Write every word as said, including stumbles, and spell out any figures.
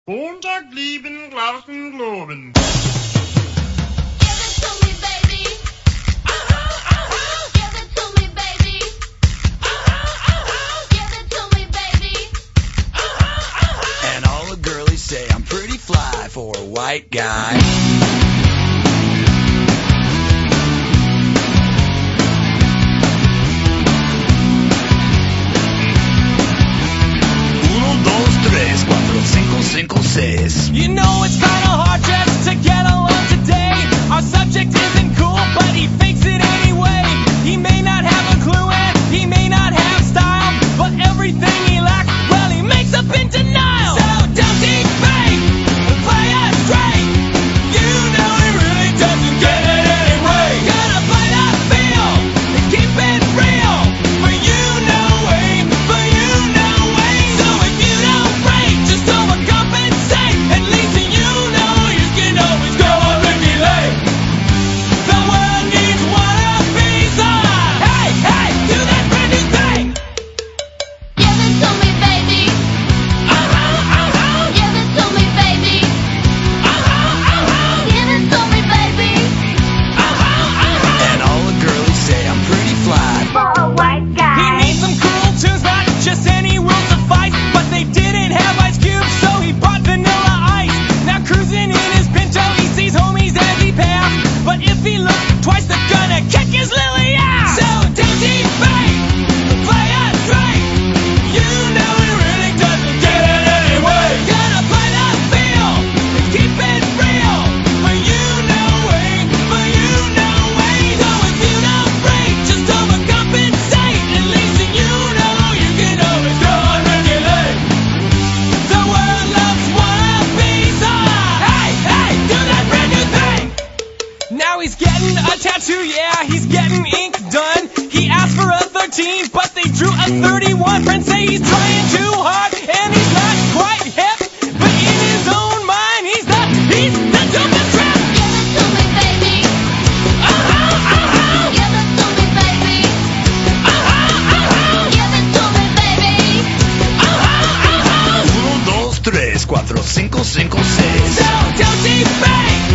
Montag lieben, Glauben, Globen. And all the girlies say I'm pretty fly for a white guy. Uno, dos, tres, cuatro, cinco, cinco, seis. You know it's kinda hard just to get along today. Our subject isn't cool, but he fakes it anyway. He may not have a clue and he may not have style, but everything he lacks, well, he makes up in denial. So don't he fake, play us straight. You know he really doesn't get it anyway. Gotta play that feel and keep it real. For you know way, for you know way. So if you don't break, just overcompensate. At least you know you can always go on Ricky Lake. The world needs one of these. Hey, hey, do that brand new thing. Give it to me, baby. Uh-huh, uh-huh. Give it to me, baby. Uh-huh, uh-huh. Give it to me, baby. Uh-huh, uh-huh. And all the girlies say I'm pretty fly. For a white He guy. needs some cool tunes, not just any will suffice. But they didn't have Ice Cube, so he bought Vanilla Ice. Now cruising in his Pinto, he sees homies as he passed. But if he looks twice, they're gonna kick his lily ass. So don't he fake, play us straight. You know he really doesn't get it anyway. Gotta play that feel and keep it real. For you know way, for you know way. So if you don't break, just overcompensate. At least you know you can always go on Ricky Lake. The world loves wannabes. Hey, hey, do that brand new thing. Now he's getting a tattoo, yeah, he's getting ink done. He asked for a thirteen, but they drew a thirty-one. Friends say he's trying too hard, and he's not quite hip. But in his own mind, he's the, he's the dopest rap. Give it to me, baby. Uh-huh, uh-huh. Give it to me, baby. Uh-huh, uh-huh. Give it to me, baby. Uh-huh, uh-huh. Uno, dos, tres, cuatro, cinco, cinco, seis. So don't he fake,